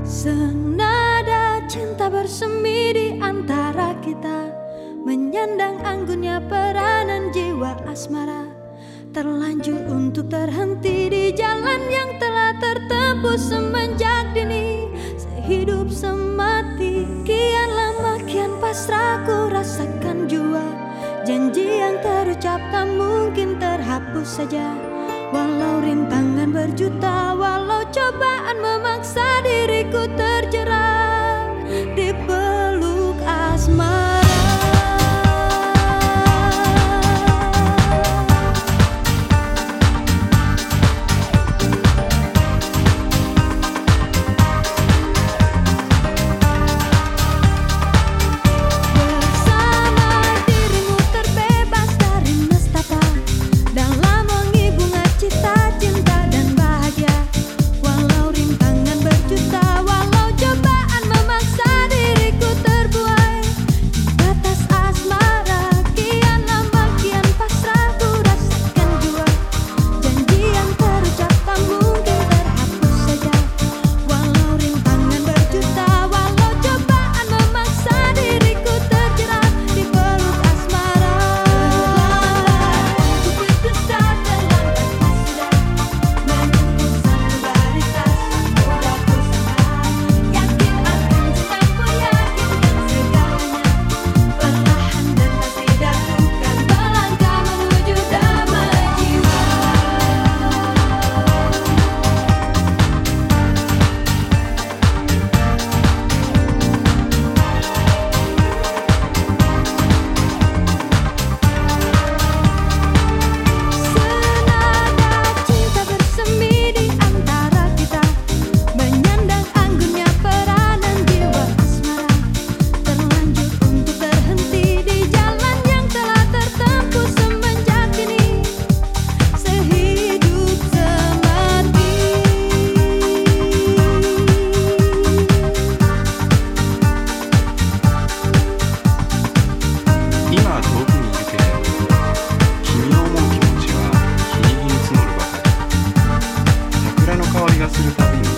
Senada cinta bersemi di antara kita, menyandang anggunnya peranan jiwa asmara. Terlanjur untuk terhenti di jalan yang telah tertempuh semenjak dini. Sehidup semati, kian lama kian pasrah ku rasakan jua. Janji yang terucap tak mungkin terhapus saja. Walau rintangan berjuta, walau cobaan memaksa diriku terjerat di peluk asmara. Su 旅